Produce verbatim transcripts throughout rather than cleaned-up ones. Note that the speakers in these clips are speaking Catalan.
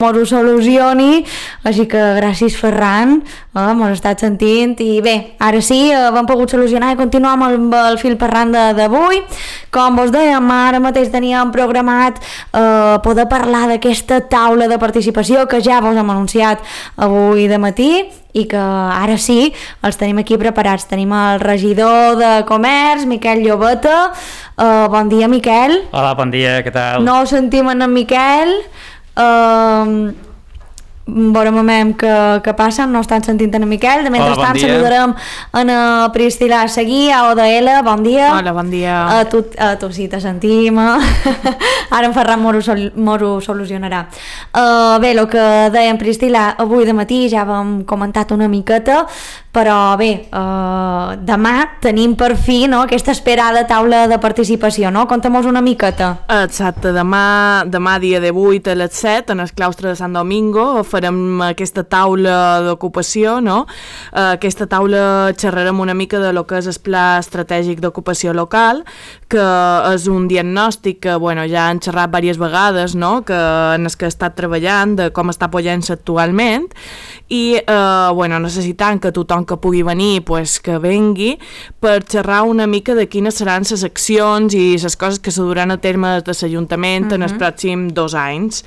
mos ho solucioni, així que gràcies Ferran, eh, mos estat sentint i bé, ara sí, eh, hem pogut solucionar i continuar amb el, amb el fil parlant d'avui. Com vos dèiem, ara mateix teníem programat eh, poder parlar d'aquesta taula de participació que ja vos hem anunciat avui de matí i que ara sí, els tenim aquí preparats. Tenim el regidor de Comerç, Miquel Llobeta. Eh, bon dia, Miquel. Hola, bon dia, què tal? No sentim en en Miquel. Uh, veurem a veure què, què passa, no estan sentint en Miquel. De mentrestant, bon saludarem en a Priscila Seguí, a O D L, bon dia. Hola, bon dia. A tu, a tu sí te sentim. Ara en Ferran m'ho sol, solucionarà. Uh, bé, el que dèiem, Priscila, avui de matí ja vam comentat una miqueta, però bé, uh, demà tenim per fi, no, aquesta esperada taula de participació, no? Conta'm-nos una miqueta. Exacte, demà, demà dia de vuit a les set en el claustre de Sant Domingo farem aquesta taula d'ocupació, no? Uh, aquesta taula xerrarem una mica de lo que és el Pla Estratègic d'Ocupació Local, que és un diagnòstic que, bueno, ja han xerrat diverses vegades, no? Que en el que he estat treballant, de com està apoyant-se actualment, i, uh, bueno, necessitant que tothom que pugui venir, pues, que vengui per xerrar una mica de quines seran les accions i les coses que se duran a terme de l'Ajuntament uh-huh. en els pròxims dos anys.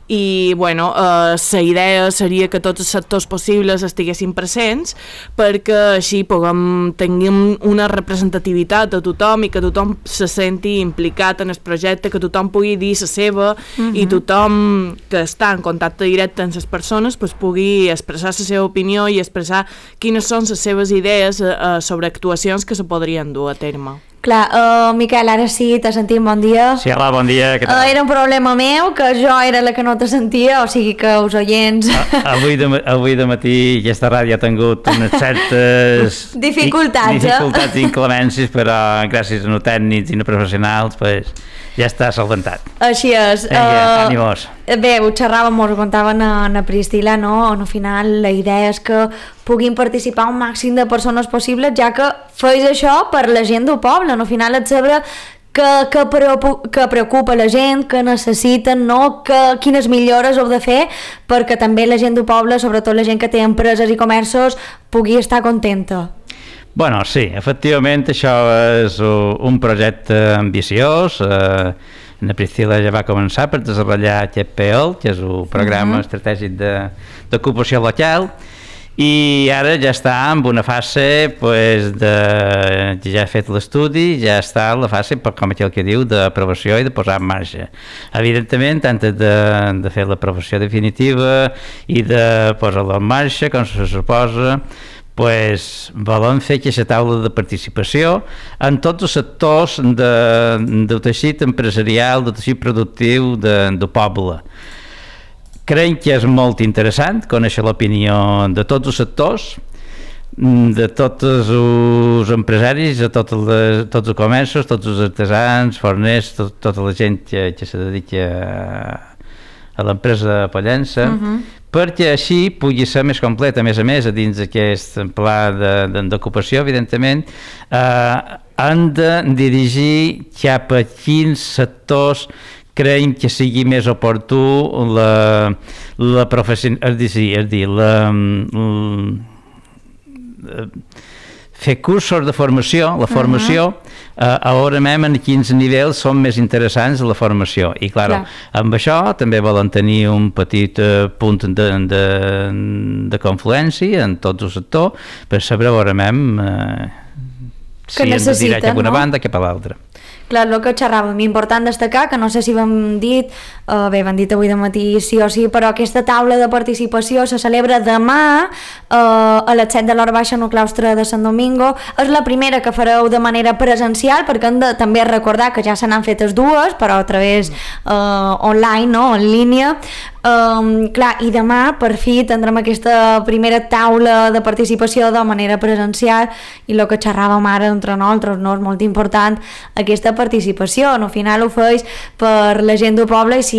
I, bueno, eh, la idea seria que tots els sectors possibles estiguessin presents perquè així puguem tenir una representativitat de tothom i que tothom se senti implicat en el projecte, que tothom pugui dir la seva uh-huh. i tothom que està en contacte directe amb les persones pues, pugui expressar la seva opinió i expressar quines són les seves idees eh, sobre actuacions que se podrien dur a terme. Clar, uh, Miquel, ara sí, te sentim, bon dia. Sí, hola, bon dia, què tal? Uh, era un problema meu, que jo era la que no te sentia, o sigui que us oients... A, avui, de, avui de matí aquesta ràdio ha tingut unes certes... dificultats, i, dificultats i inclemències, però gràcies a no tècnics i no professionals, pues, ja està solventat. Així és. Vinga, uh, ànimos. Bé, ho xerràvem, us ho contaven a, a Priscila, no? Al final la idea és que puguin participar un màxim de persones possibles, ja que feis això per la gent del poble, no? Al final et sabrà que, que, preocupa, que preocupa la gent, que necessiten, no? Que, quines millores heu de fer perquè també la gent del poble, sobretot la gent que té empreses i comerços, pugui estar contenta. Bueno, sí, efectivament això és un projecte ambiciós. eh, la Priscila ja va començar per desenvolupar aquest P O L, que és un programa uh-huh. estratègic d'ocupació local, i ara ja està en una fase pues, de, ja ha fet l'estudi, ja està en la fase, com aquell que diu, d'aprovació i de posar en marxa. Evidentment, antes de, de fer l'aprovació definitiva i de posar-la en marxa, com se suposa, pues, volem fer aquesta taula de participació en tots els sectors de, del teixit empresarial, del teixit productiu de, del poble. Creiem que és molt interessant conèixer l'opinió de tots els sectors, de tots els empresaris, de tots els, tots els comerços, tots els artesans, forners, tot, tota la gent que, que se dedica a, a l'empresa pollença, uh-huh. perquè així pugui ser més complet. A més a més, a dins d'aquest pla d'ocupació, evidentment, eh, han de dirigir cap a quins sectors creiem que sigui més oportú la, la professió, és dir, és dir la, la, fer cursos de formació, la formació, uh-huh. eh, alhora même en quins nivells són més interessants la formació. I clar, clar. amb això també volen tenir un petit eh, punt de, de, de confluència en tot el sector per saber alhora même eh, si hem de tirar cap a una no? banda cap a l'altra. Clar, el que xerràvem, important destacar, que no sé si vam dit, eh, bé, vam dit avui de matí sí o sí, però aquesta taula de participació se celebra demà eh, a les set de l'hora baixa en el claustre de Sant Domingo. És la primera que fareu de manera presencial, perquè hem de també recordar que ja se n'han fetes dues, però a través eh, online, no?, en línia. Um, clar, i demà per fi tindrem aquesta primera taula de participació de manera presencial i el que xerràvem ara entre nosaltres, no? És molt important aquesta participació, no? Al final ho feis per la gent del poble i si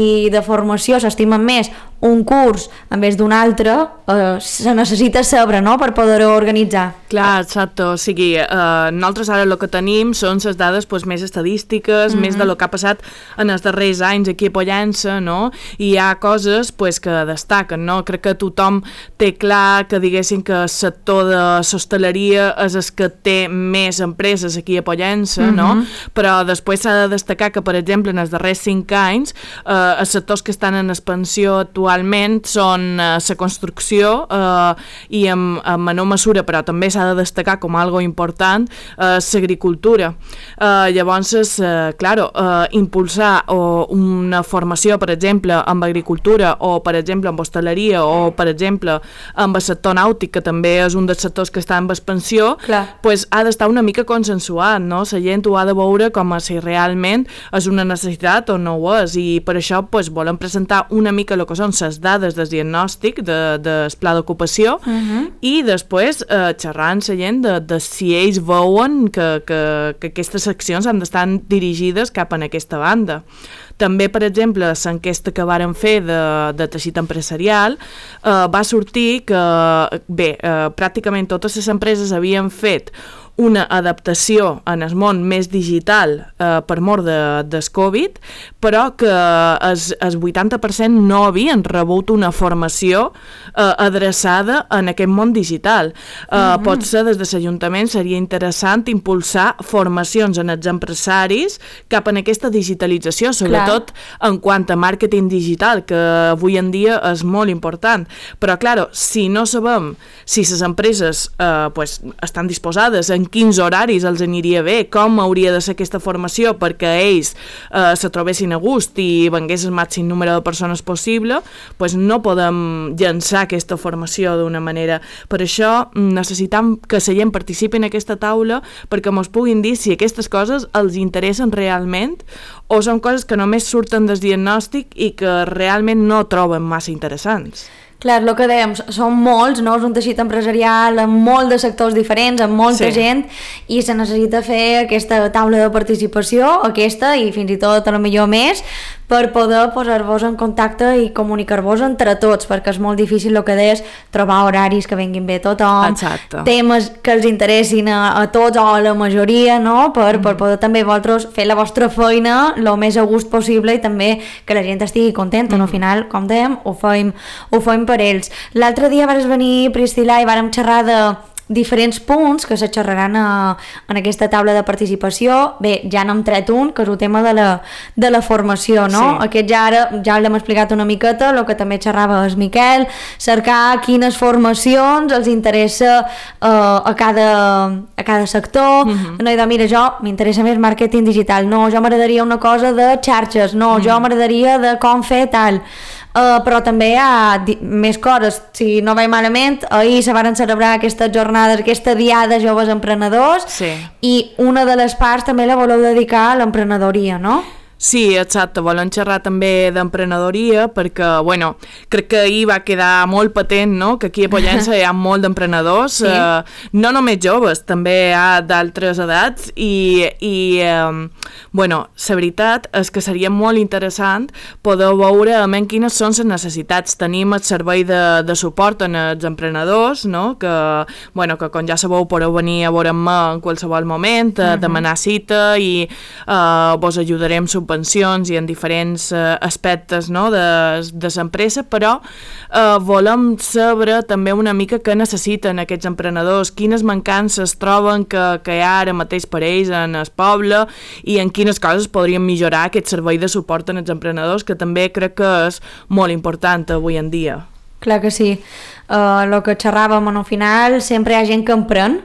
si de formació s'estimen més un curs en vez d'un altre, eh, se necessita saber, no?, per poder-ho organitzar. Clar, exacte, o sigui, eh, nosaltres ara el que tenim són les dades pues, més estadístiques, mm-hmm. més de lo que ha passat en els darrers anys aquí a Pollença, no?, i hi ha coses pues, que destaquen, no?, crec que tothom té clar que diguéssim que el sector de l'hostaleria és el que té més empreses aquí a Pollença, mm-hmm. no?, però després s'ha de destacar que, per exemple, en els darrers cinc anys, eh, els sectors que estan en expansió actualment són eh, la construcció eh, i en, en menor mesura, però també s'ha de destacar com algo important, eh, l'agricultura. Eh, llavors, eh, claro, eh, impulsar o una formació, per exemple, en agricultura o, per exemple, en hostaleria o, per exemple, en el sector nàutic, que també és un dels sectors que està en expansió, pues, ha d'estar una mica consensuat, no? La gent ho ha de veure com a si realment és una necessitat o no ho és, i per això pues, volem presentar una mica el que són les dades del diagnòstic de, del pla d'ocupació uh-huh. i després eh, xerrar amb la gent de, de si ells veuen que, que, que aquestes accions han d'estar dirigides cap en aquesta banda. També, per exemple, l'enquesta que varen fer de, de teixit empresarial eh, va sortir que, bé, eh, pràcticament totes les empreses havien fet una adaptació en el món més digital eh, per mort de, del Covid, però que el, el vuitanta per cent no havien rebut una formació eh, adreçada en aquest món digital. Eh, mm-hmm. Potser des de l'Ajuntament seria interessant impulsar formacions en els empresaris cap en aquesta digitalització, sobretot Clar. En quant a màrqueting digital, que avui en dia és molt important. Però, clar, si no sabem si les empreses eh, pues, estan disposades en quins horaris els aniria bé, com hauria de ser aquesta formació perquè ells eh, se trobessin a gust i vengués el màxim número de persones possible, pues no podem llançar aquesta formació d'una manera. Per això necessitam que la gent participi en aquesta taula perquè ens puguin dir si aquestes coses els interessen realment o són coses que només surten del diagnòstic i que realment no troben massa interessants. Clar, el que dèiem, són molts, no? És un teixit empresarial amb molt de sectors diferents, amb molta sí. gent, i se necessita fer aquesta taula de participació, aquesta, i fins i tot a lo millor més, per poder posar-vos en contacte i comunicar-vos entre tots, perquè és molt difícil el que deies, trobar horaris que venguin bé a tothom, Exacte. Temes que els interessin a, a tots o a la majoria, no? Per, mm. per poder també vosaltres fer la vostra feina el més a gust possible i també que la gent estigui contenta, mm. no? Al final, com dèiem, ho fem, ho fem per ells. L'altre dia vas venir, Priscila, i vàrem xerrar de diferents punts que se xerraran a, en aquesta taula de participació. Bé, ja n'hem tret un, que és el tema de la, de la formació, no? Sí. Aquest ja ara ja l'hem explicat una miqueta, el que també xerrava el Miquel, cercar quines formacions els interessa eh, a, cada, a cada sector. Uh-huh. No, i de, mira, jo m'interessa més màrqueting digital, no, jo m'agradaria una cosa de xarxes, no, uh-huh. jo m'agradaria de com fer tal. Uh, però també hi ha di- més coses. Si no vaig malament, ahir se van celebrar aquestes jornades, aquesta diada de joves emprenedors, sí. i una de les parts també la voleu dedicar a l'emprenedoria, no? Sí, exacte, volem xerrar també d'emprenedoria perquè, bueno, crec que ahir va quedar molt patent, no?, que aquí a Pollença hi ha molt d'emprenedors, sí. eh, no només joves, també hi ha d'altres edats i, i eh, bueno, la veritat és que seria molt interessant poder veure a menys quines són les necessitats. Tenim el servei de, de suport en els emprenedors, no?, que, bueno, que com ja sabeu podeu venir a veure'm en qualsevol moment, a uh-huh. demanar cita i eh, vos ajudarem subvencions i en diferents eh, aspectes, no?, de, de l'empresa, però eh, volem saber també una mica què necessiten aquests emprenedors, quines mancances troben que, que hi ha ara mateix per ells en el poble i en quines coses podrien millorar aquest servei de suport en els emprenedors, que també crec que és molt important avui en dia. Clar que sí. Uh, el que xerràvem al final, sempre hi ha gent que emprèn,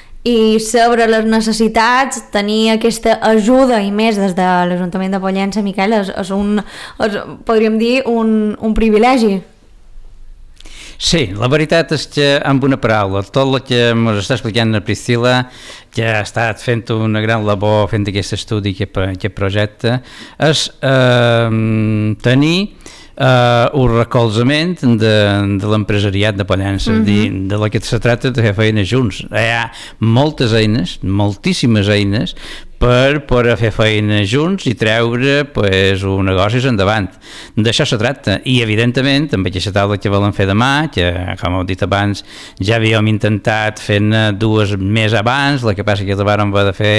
i sobre les necessitats tenir aquesta ajuda i més des de l'Ajuntament de Pollença, Miquel, és, és un, és, podríem dir, un, un privilegi. Sí, la veritat és que, amb una paraula, tot el que ens està explicant la Priscila, que ha estat fent una gran labor fent aquest estudi, aquest, aquest projecte, és eh, tenir Uh, un recolzament de, de l'empresariat de Pollença, uh-huh. de, de la que se tracta de fer feina junts. Hi ha moltes eines, moltíssimes eines per poder fer feina junts i treure pues, un negoci endavant. D'això se tracta, i evidentment amb aquesta taula que volen fer demà, que com heu dit abans ja havíem intentat fent dues més abans, la que passa que la vàrem haver de fer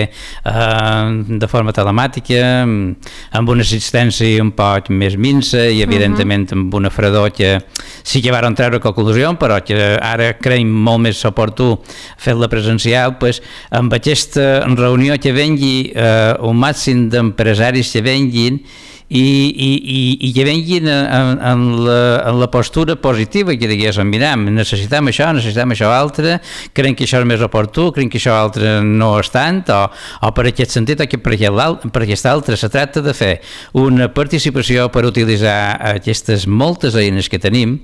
eh, de forma telemàtica, amb una assistència un poc més minsa i evidentment uh-huh. amb una fredor que sí que vàrem treure conclusió, però que ara creiem molt més oportú fer-la presencial, pues, amb aquesta reunió que vengui eh, un màxim d'empresaris que venguin i, i, i, i que venguin en, en, la, en la postura positiva, que diguéssim, mira, necessitem això, necessitem això altre, creiem que això és més oportú, creiem que això altre no és tant, o, o per aquest sentit o que per, aquest, per aquest altre. Se tracta de fer una participació per utilitzar aquestes moltes eines que tenim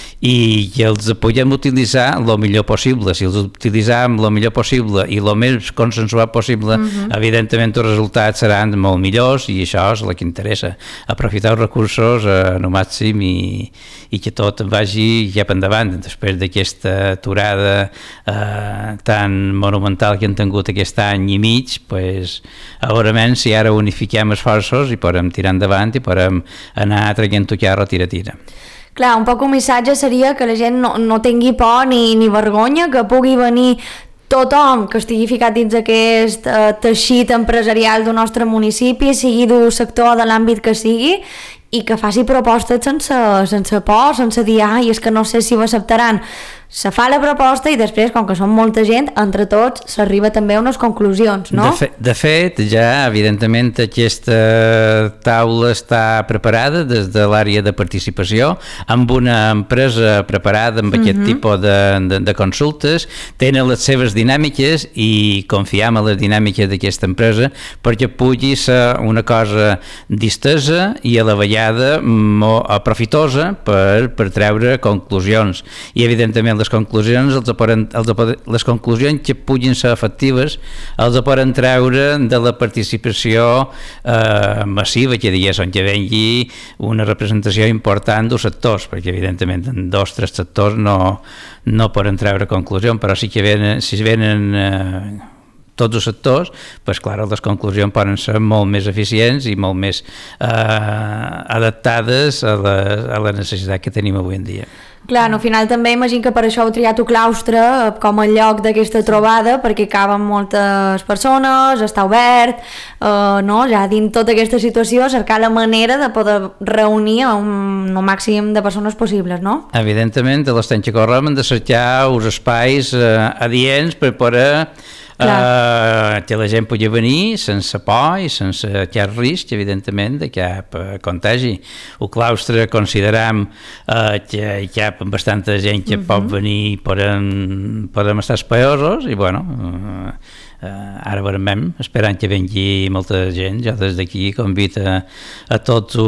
i que els podem utilitzar el millor possible. Si els utilitzem el millor possible i el més consensuat possible, uh-huh. evidentment els resultats seran molt millors, i això és el que interessa, aprofitar els recursos eh, no màxim i, i que tot vagi cap endavant. Després d'aquesta aturada eh, tan monumental que hem tingut aquest any i mig, pues, segurament si ara unifiquem esforços i podem tirar endavant i podem anar traient-ho carro tira tira. Clar, un poc un missatge seria que la gent no, no tingui por ni, ni vergonya, que pugui venir tothom que estigui ficat dins aquest eh, teixit empresarial del nostre municipi, sigui d'un sector de l'àmbit que sigui, i que faci propostes sense, sense por, sense dir, ai, és que no sé si ho acceptaran. Se fa la proposta i després, com que som molta gent, entre tots s'arriba també a unes conclusions, no? De, fe, de fet, ja, evidentment, aquesta taula està preparada des de l'àrea de participació, amb una empresa preparada amb aquest uh-huh. tipus de, de, de consultes, tenen les seves dinàmiques i confiem en les dinàmiques d'aquesta empresa perquè pugui ser una cosa distesa i a la vegada molt profitosa per, per treure conclusions. I, evidentment, les conclusions els poden, els poden, les conclusions que puguin ser efectives els poden treure de la participació eh, massiva, que diguéssim, que vengui una representació important dels sectors, perquè evidentment en dos o tres sectors no, no poden treure conclusions, però sí que venen, si venen eh, tots els sectors, pues, clar, les conclusions poden ser molt més eficients i molt més eh, adaptades a la, a la necessitat que tenim avui en dia. Clar, no, al final també imagino que per això heu triat el claustre com a lloc d'aquesta trobada, perquè caben moltes persones, està obert, eh, no? Ja dins tota aquesta situació, cercar la manera de poder reunir un, un màxim de persones possibles, no? Evidentment, a l'estany que correm hem de cercar uns espais eh, adients per poder Uh, que la gent pugui venir sense por i sense cap risc, evidentment, de cap uh, contagi. El claustre consideram uh, que hi cap bastanta gent que uh-huh. pot venir i podem, podem estar espaiosos i, bueno, uh, uh, ara veurem, esperant que vengui molta gent. Jo des d'aquí convido a, a tots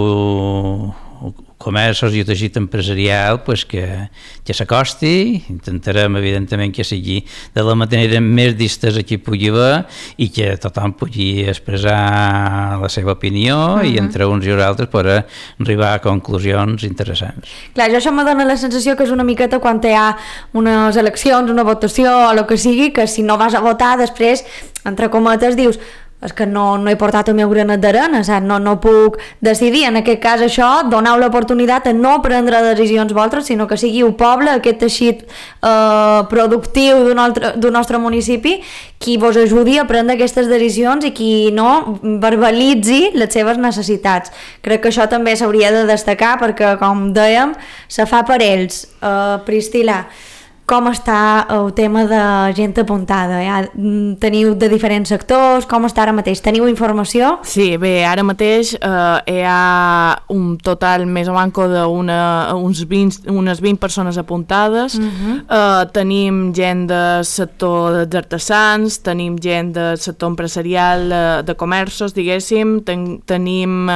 els comerços i el teixit empresarial pues, que, que s'acosti. Intentarem, evidentment, que sigui de la manera més distesa que pugui haver i que tothom pugui expressar la seva opinió uh-huh. i entre uns i els altres poder arribar a conclusions interessants. Clar, jo això me dona la sensació que és una miqueta quan hi ha unes eleccions, una votació o el que sigui, que si no vas a votar després, entre cometes, dius és que no, no he portat el meu granet d'arena, no, no puc decidir. En aquest cas això, doneu l'oportunitat a no prendre decisions vosaltres, sinó que sigui el poble, aquest teixit eh, productiu d'un altre, d'un nostre municipi, qui vos ajudi a prendre aquestes decisions i qui no verbalitzi les seves necessitats. Crec que això també s'hauria de destacar perquè, com dèiem, se fa per ells. Eh, Priscila, com està el tema de gent apuntada? Ja teniu de diferents sectors? Com està ara mateix? Teniu informació? Sí, bé, ara mateix eh, hi ha un total més o manco d'unes vint, unes vint persones apuntades. Uh-huh. eh, tenim gent del sector dels artesans, tenim gent del sector empresarial de, de comerços, diguéssim, ten, tenim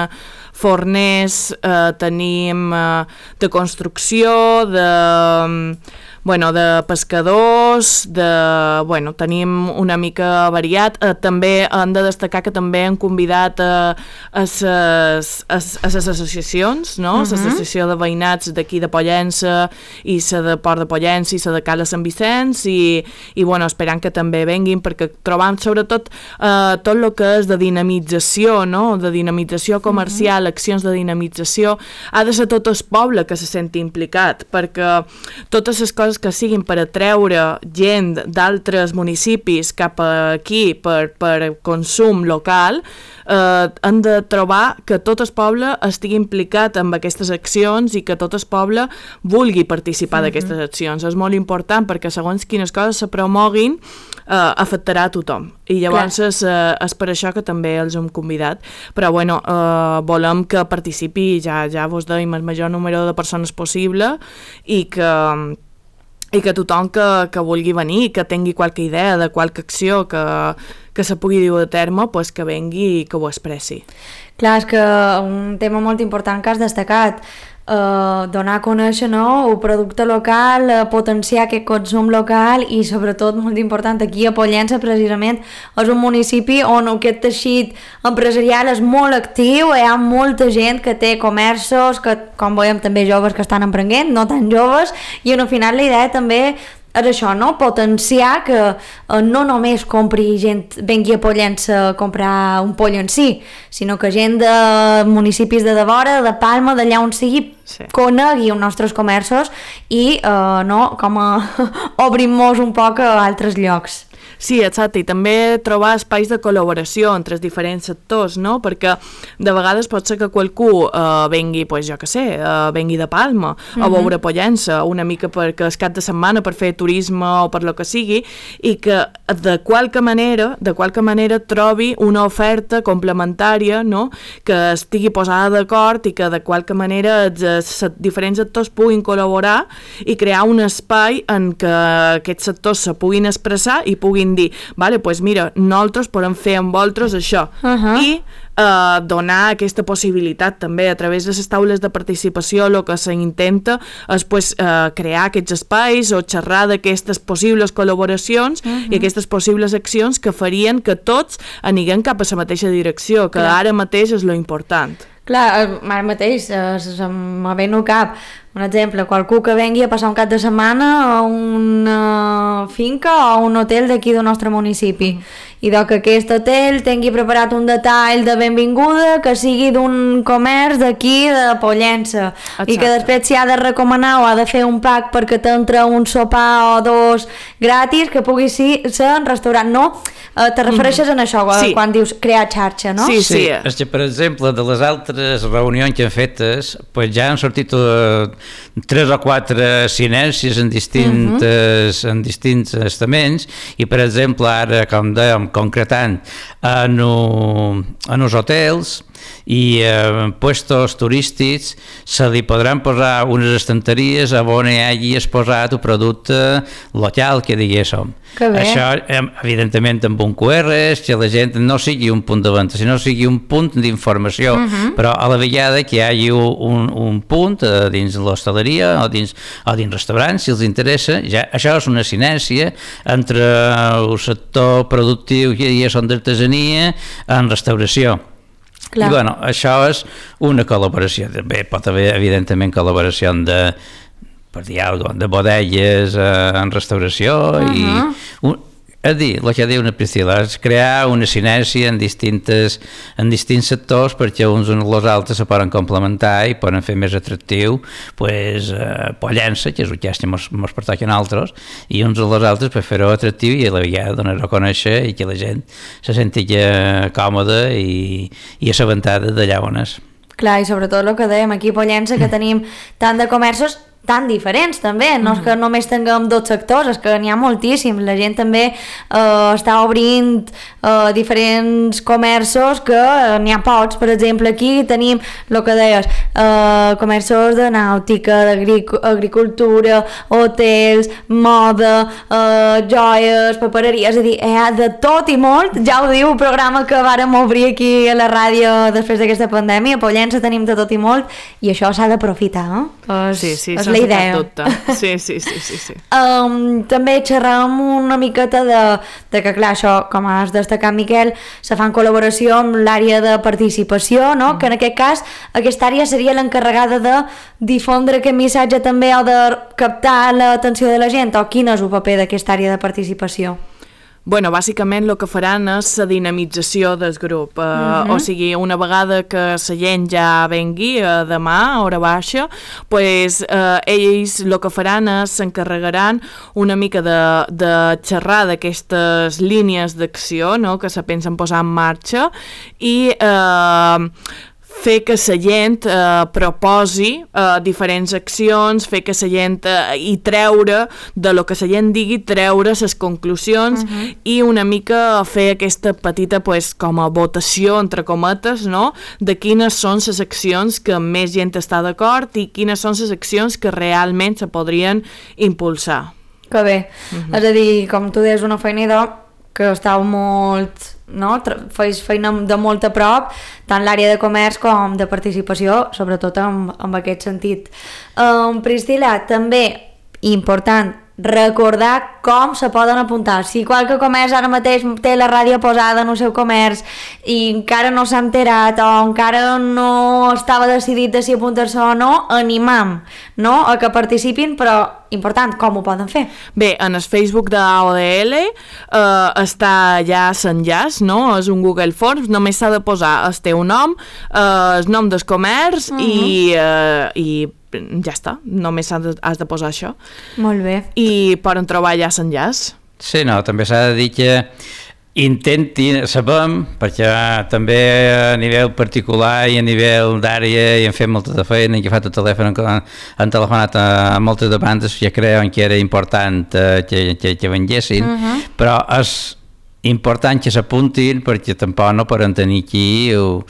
forners, eh, tenim eh, de construcció, de bueno, de pescadors, de, bueno, tenim una mica variat. Eh, també hem de destacar que també han convidat a, a, ses, a, a les associacions, no? Uh-huh. L'associació de veïnats d'aquí de Pollença i la de Port de Pollença i la de Cala Sant Vicenç i, i bueno, esperant que també venguin perquè trobam sobretot eh, tot el que és de dinamització, no? De dinamització comercial, uh-huh. accions de dinamització, ha de ser tot el poble que se senti implicat, perquè totes les coses que siguin per atreure gent d'altres municipis cap aquí per, per consum local, eh, han de trobar que tot el poble estigui implicat en aquestes accions i que tot el poble vulgui participar uh-huh. d'aquestes accions. És molt important perquè segons quines coses se promoguin eh, afectarà a tothom. I llavors és, eh, és per això que també els hem convidat. Però bueno, eh, volem que participi, ja, ja vos deim, el major número de persones possible i que i que tothom que, que vulgui venir, que tingui qualque idea de qualque acció que, que se pugui dur a terme, pues que vengui i que ho expressi. Clar, és que un tema molt important que has destacat, eh, donar a conèixer, no?, el producte local, eh, potenciar aquest consum local i sobretot, molt important, aquí a Pollença precisament és un municipi on aquest teixit empresarial és molt actiu, hi ha molta gent que té comerços, que com veiem també joves que estan emprenent, no tan joves, i al final la idea també és això, no? Potenciar que eh, no només compri gent, vengui a Pollença a comprar un poll en si, sinó que gent de municipis de devora, de Palma, d'allà on sigui, sí. conegui els nostres comerços i eh, no, com a obrim-nos un poc a altres llocs. Sí, exacte, i també trobar espais de col·laboració entre els diferents sectors, no? Perquè de vegades pot ser que qualcú eh, vengui, pues, jo què sé, eh, vengui de Palma mm-hmm. a veure Pollença, una mica perquè és cap de setmana per fer turisme o per lo que sigui, i que de qualque manera, de qualque manera trobi una oferta complementària, no? Que estigui posada d'acord i que de qualque manera els, els diferents sectors puguin col·laborar i crear un espai en què aquests sectors se puguin expressar i puguin dir, vale, pues mira, nosaltres podem fer amb vosaltres això uh-huh. i eh, donar aquesta possibilitat també a través de les taules de participació. El que s'intenta és pues, eh, crear aquests espais o xerrar d'aquestes possibles col·laboracions uh-huh. i aquestes possibles accions que farien que tots anirem cap a la mateixa direcció, que Clar. Ara mateix és lo important. Clar, ara mateix eh, se'm ve no cap un exemple, qualcú que vengui a passar un cap de setmana a una finca o a un hotel d'aquí del nostre municipi i que aquest hotel tingui preparat un detall de benvinguda que sigui d'un comerç d'aquí de Pollença. Exacte. I que després s'hi ha de recomanar o ha de fer un pack perquè t'entra un sopar o dos gratis que pugui ser en restaurant, no? Uh, te refereixes mm. en això sí. quan dius crear xarxa, no? Sí, sí. sí. És que, per exemple, de les altres reunions que hem fetes, pues ja han sortit uh, tres o quatre sinèrcies en distintes, uh-huh. en distints estaments i, per exemple, ara, com dèiem, concretant en, o, en els hotels i eh, puestos turístics se li podran posar unes estanteries on hi hagi exposat el producte local, que diguéssim. Que bé. Això, evidentment, amb un Q R, que la gent no sigui un punt de venda, sinó sigui un punt d'informació, uh-huh. però a la vegada que hi hagi un, un punt eh, dins l'hostaleria o dins, o dins restaurants, si els interessa, ja, això és una sinèrcia entre el sector productiu que hi és d'artesania en restauració. Clar. I bueno, això és una col·laboració, també pot haver evidentment col·laboració de, per dir alguna cosa, de bodegues eh, en restauració uh-huh. i un, és dir, el que diu una Priscila, és crear una sinèrgia en, distintes, en distints sectors perquè uns i els altres se poden complementar i poden fer més atractiu pues, eh, Pollença, que és el que ens pertoca a nosaltres, i uns i els altres per fer-ho atractiu i a la vegada donar a conèixer i que la gent se senti còmoda i, i assabentada d'allà on és. Clar, i sobretot el que dèiem aquí a Pollença, que tenim tant de comerços tan diferents també, no és que només tinguem dos sectors, és que n'hi ha moltíssims, la gent també eh, està obrint eh, diferents comerços que eh, n'hi ha pocs, per exemple aquí tenim el que deies, eh, comerços de nàutica, d'agricultura, hotels, moda, eh, joies, papereries, és a dir, hi ha de tot i molt, ja ho diu el programa que vàrem obrir aquí a la ràdio després d'aquesta pandèmia, a Pollença tenim de tot i molt i això s'ha d'aprofitar, eh? És, sí, sí, és la la idea. Sí, sí, sí, sí, sí. Um, també xerràvem una miqueta de, de que, clar, això, com has destacat, Miquel, se fa en col·laboració amb l'àrea de participació, no? Mm. Que en aquest cas aquesta àrea seria l'encarregada de difondre aquest missatge també o de captar l'atenció de la gent, o quin és el paper d'aquesta àrea de participació? Bueno, bàsicament el que faran és la dinamització del grup, uh, uh-huh. o sigui, una vegada que la gent ja vengui uh, demà, a hora baixa, pues, uh, ells el que faran és s'encarregaran una mica de, de xerrar d'aquestes línies d'acció, no?, que se pensen posar en marxa, i uh, fer que la gent eh, proposi eh, diferents accions, fer que la gent eh, i treure de lo que la gent digui, treure les conclusions uh-huh. i una mica fer aquesta petita pues, com a votació, entre cometes, no? De quines són les accions que més gent està d'acord i quines són les accions que realment se podrien impulsar. Que bé, uh-huh. És a dir, com tu deies, una feina que estàu molt... no? Feis feina de molt a prop, tant l'àrea de comerç com de participació, sobretot en, en aquest sentit. Um, Priscila, també important recordar com se poden apuntar. Si qualque comerç ara mateix té la ràdio posada en el seu comerç i encara no s'ha enterat o encara no estava decidit de si apuntar-se o no, animam, no?, a que participin, però important, com ho poden fer? Bé, en el Facebook de A O D L eh, està ja l'enllaç, no? És un Google Forms, només s'ha de posar el teu nom, eh, el nom del comerç uh-huh. i, eh, i ja està, només has de, has de posar això. Molt bé. I poden trobar ja l'enllaç. Sí, no, també s'ha de dir que intentin, sabem, perquè també a nivell particular i a nivell d'àrea i hem fet molta de feina, i que fa tot el telèfon, han, han telefonat a, a moltes de bandes que creuen que era important eh, que, que, que venguessin, uh-huh. però és important que s'apuntin perquè tampoc no poden tenir aquí o,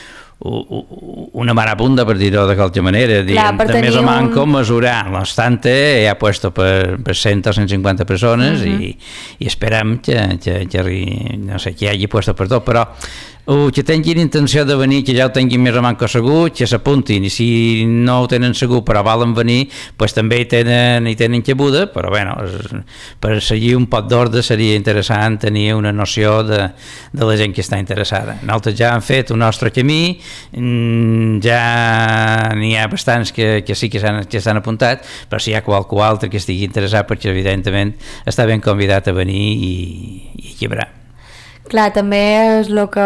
una marabunda, per dir-ho de qualque manera, Clar, de més o menys com mesurar l'obstante ha puesto per, per cent o cent cinquanta persones uh-huh. i, i esperem que, que, que, no sé, que hagi puesto per tot, però o que tinguin intenció de venir, que ja ho tinguin més o menys segur, que s'apuntin, i si no ho tenen segur però volen venir, pues també hi tenen, hi tenen cabuda, però bueno, per seguir un pot d'ordre seria interessant tenir una noció de, de la gent que està interessada. Nosaltres ja hem fet un nostre camí, ja n'hi ha bastants que, que sí que s'han, que s'han apuntat, però si hi ha qualcú altre que estigui interessat, perquè evidentment està ben convidat a venir i, i llibrar. Clar, també és el que,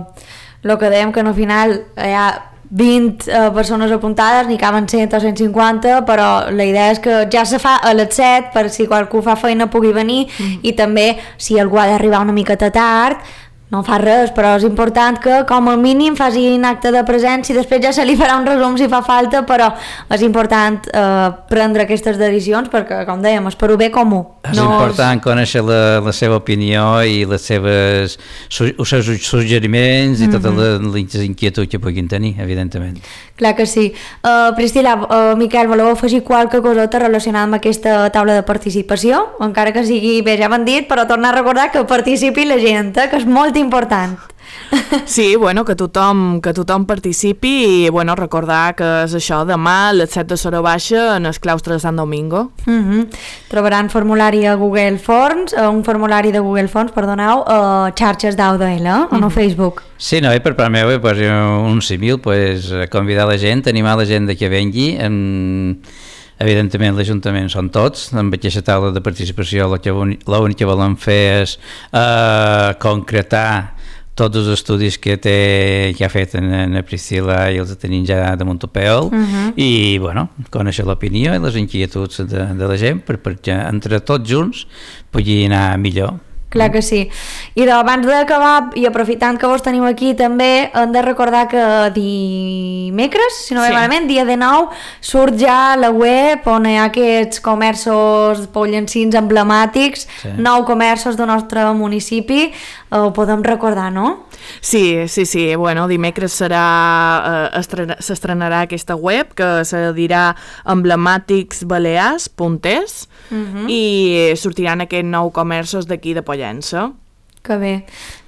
lo que dèiem, que al final hi ha vint eh, persones apuntades, n'hi caben cent o cent cinquanta, però la idea és que ja se fa a les set per si qualcú fa feina pugui venir mm. i també si algú ha d'arribar una miqueta tard no fa res, però és important que com a mínim faci un acte de presència i després ja se li farà un resum si fa falta, però és important eh, prendre aquestes decisions perquè, com dèiem, és per ho bé comú. És no important és... conèixer la, la seva opinió i les seves, els seus suggeriments i mm-hmm. totes les inquietuds que puguin tenir, evidentment. Clar que sí. Uh, Priscila, uh, Miquel, voleu afegir qualque coseta relacionada amb aquesta taula de participació? Encara que sigui, bé, ja m'han dit, però tornar a recordar que participi la gent, eh, que és molt important. Sí, bueno, que tothom, que tothom participi i bueno, recordar que és això, demà a les set de l'hora baixa en el claustre de Sant Domingo. Mm-hmm. Trobaran formulari a Google Forms, un formulari de Google Forms, perdoneu, a xarxes d'A O D L, eh? Mm-hmm. O Facebook. Sí, no, i per part meva, pues, un civil, pues, convidar la gent, animar la gent que vengui, en... evidentment l'Ajuntament són tots, amb aquesta taula de participació l'únic que volem fer és eh, concretar tots els estudis que, té, que ha fet en, en Priscila i els tenim ja damunt el peu uh-huh. i bueno, conèixer l'opinió i les inquietuds de, de la gent per, perquè entre tots junts pugui anar millor. Clar que sí. I abans d'acabar, i aprofitant que vos teniu aquí també, hem de recordar que dimecres, si no ve sí. malament, dia dinou, surt ja la web on hi ha aquests comerços pollencins emblemàtics, sí. nou comerços del nostre municipi, ho podem recordar, no? Sí, sí, sí. Bueno, dimecres serà, eh, estrena, s'estrenarà aquesta web que se dirà emblemàtics balears punt es uh-huh. i sortiran aquests nou comerços d'aquí de Pollença. Que bé.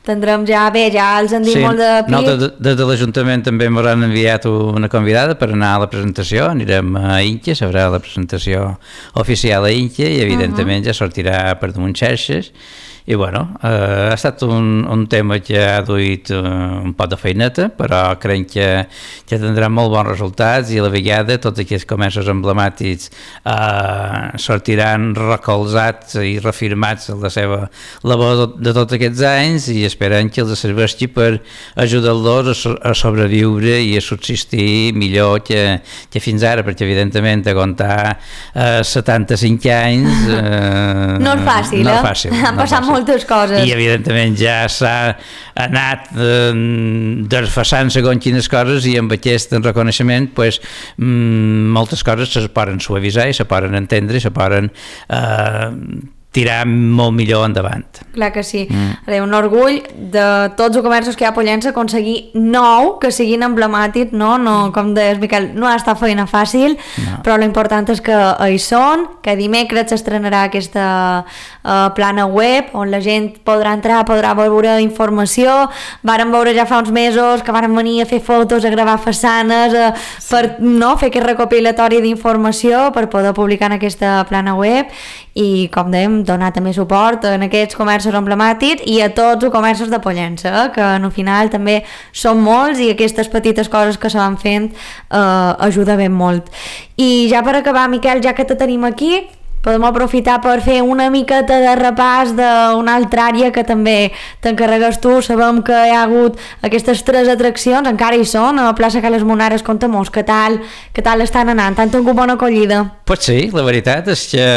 tindrem ja, bé, ja els han dit sí, molt de pit. Nosaltres des de l'Ajuntament també ens han enviat una convidada per anar a la presentació, anirem a Inca, s'haurà la presentació oficial a Inca i evidentment uh -huh. ja sortirà per damunt xarxes. I bueno, eh, ha estat un, un tema que ha duit uh, un pot de feineta, però crec que, que tindrà molt bons resultats i a la vegada tots aquests comerços emblemàtics eh, sortiran recolzats i refirmats en la seva labor de tots aquests anys i esperem que els serveixi per ajudar-los a, so a sobreviure i a subsistir millor que, que fins ara, perquè evidentment aguantar eh, setanta-cinc anys eh, no és fàcil, no eh? és fàcil, Han no passat fàcil. moltes coses. I evidentment ja s'ha anat eh, desfassant segons quines coses i amb aquest reconeixement pues, mm, moltes coses se poden suavitzar i se poden entendre i se poden eh, tirar molt millor endavant. Clar que sí. Mm. Un orgull de tots els comerços que hi ha a Pollença aconseguir nou que siguin emblemàtics, no? no com deies, Miquel, no ha estat feina fàcil, no. Però l'important és que hi són, que dimecres s'estrenarà aquesta uh, plana web on la gent podrà entrar, podrà veure informació. Vàrem veure ja fa uns mesos que vàrem venir a fer fotos, a gravar façanes, a, sí. per no, fer aquest recopilatori d'informació per poder publicar en aquesta plana web i, com dèiem, donar també suport en aquests comerços emblemàtics i a tots els comerços de Pollença, que al final també són molts i aquestes petites coses que se van fent eh, ajuda ben molt. I ja per acabar, Miquel, ja que te tenim aquí, podem aprofitar per fer una miqueta de repàs d'una altra àrea que també t'encarregues tu. Sabem que hi ha hagut aquestes tres atraccions, encara hi són, a la plaça Cales Monares. Conta-mos, què tal, què tal estan anant? Han tingut bona acollida? Pues sí, la veritat és que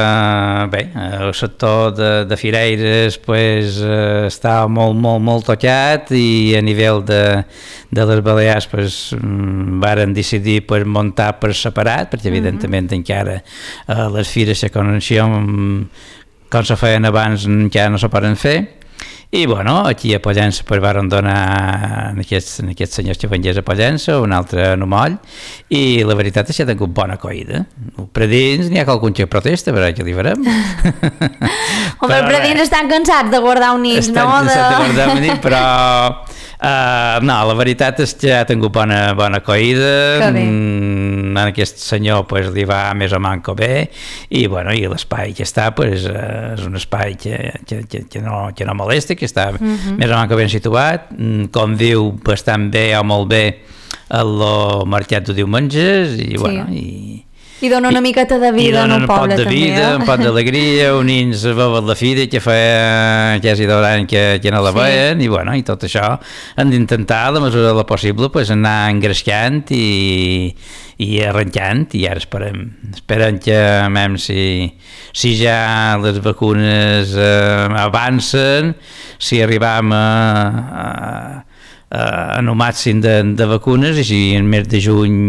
bé, el sector de, de fireires pues, està molt, molt, molt tocat i a nivell de, de les Balears pues, varen decidir pues, muntar per separat, perquè evidentment uh-huh. encara eh, les fires que coneixíem com se feien abans ja no se poden fer. I bueno, aquí a Pollença pues, varen donar en aquests, en aquests senyors xafanguers a Pollença, un altre a Nomoll, i la veritat és que ha tingut bona acollida. Per dins n'hi ha qualcun que protesta, però què li farem? Home, per dins estan cansats de guardar un nit, estan no? Estan cansats de... de guardar un nit, però uh, no, la veritat és que ha tingut bona, bona acollida. Que bé. Mm, a aquest senyor pues, li va més o manco bé i, bueno, i l'espai que està pues, uh, és un espai que, que, que, que, no, que no molesta, que està uh-huh. més o manco ben situat, com diu bastant bé o molt bé el mercat de diumenges i, sí. bueno, i I dona una miqueta de vida en el poble, també. I dona un pot de vida, un pot d'alegria, uns nins veuen la fira que feia quasi deu anys que, que no la veien, sí. i bueno, i tot això hem d'intentar, a la mesura de la possible, pues, anar engrescant i, i arrencant, i ara esperem, esperem que, mem, si, si ja les vacunes eh, avancen, si arribam a, a, a, a un màxim de, de vacunes, i si en mes de juny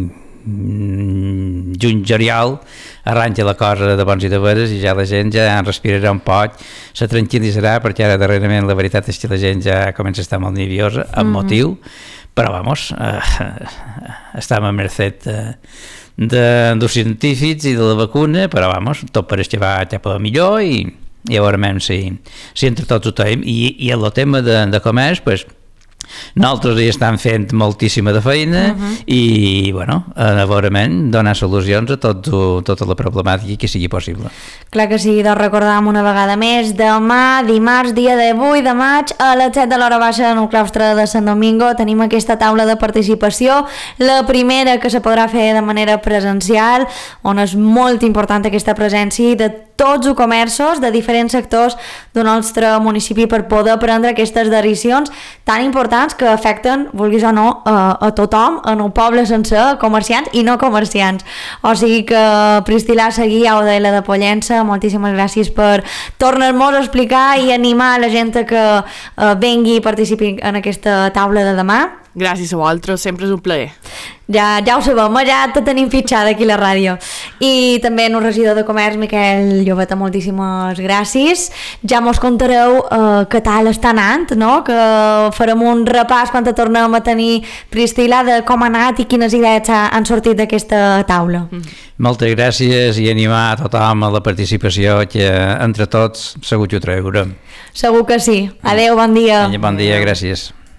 juny-juliol arranca la cosa de bons i de veres i ja la gent ja respirarà un poc, se tranquil·litzarà, perquè ara darrerament la veritat és que la gent ja comença a estar molt nerviosa amb mm-hmm. motiu, però vamos eh, estem a merced de, de, dels científics i de la vacuna, però vamos, tot pareix que va cap a millor i, i a veure si, si entre tots ho tenim. I, i el tema de, de comerç, pues, nosaltres hi estan fent moltíssima de feina uh-huh. i, bueno, a veure, donar solucions a tot, tota la problemàtica que sigui possible. Clar que sí, doncs recordàvem una vegada més, demà, dimarts, dia divuit de maig, a les set de l'hora baixa en el claustre de Sant Domingo tenim aquesta taula de participació, la primera que se podrà fer de manera presencial, on és molt important aquesta presència de tots els comerços de diferents sectors del nostre municipi per poder prendre aquestes decisions tan importants que afecten, vulguis o no, a, a tothom, en el poble sencer, comerciants i no comerciants. O sigui que Priscil·la Seguí, A O D L de Pollença, moltíssimes gràcies per tornar-nos a explicar i animar a la gent que eh, vengui i participi en aquesta taula de demà. Gràcies a vosaltres, sempre és un plaer. Ja, ja ho sabem, ja te tenim fitxada aquí a la ràdio. I també el regidor de Comerç, Miquel Llobeta, moltíssimes gràcies. Ja mos contareu eh, què tal està anant, no? Que farem un repàs quan te tornem a tenir Priscila de com ha anat i quines idees han sortit d'aquesta taula. Mm. Moltes gràcies i animar a tothom a la participació, que entre tots segur que ho traurem. Segur que sí. Adéu, bon dia. Bon dia, gràcies.